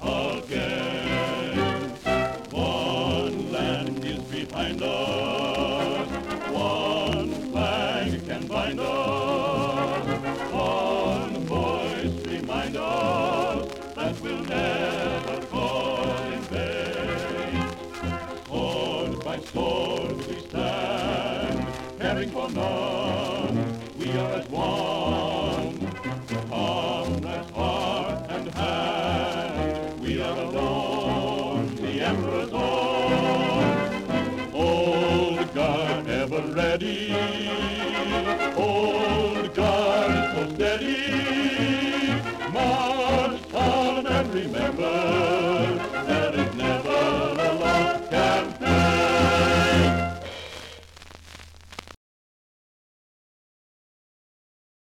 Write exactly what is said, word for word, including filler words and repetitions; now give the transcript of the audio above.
again. One land is behind us, one flag can bind us, one voice remind us that we'll never fall in vain. Sword by sword we stand, caring for none, we are as one. Comrades, heart and hand, we are alone, the Emperor's own. Old guard ever ready, old guard so steady, my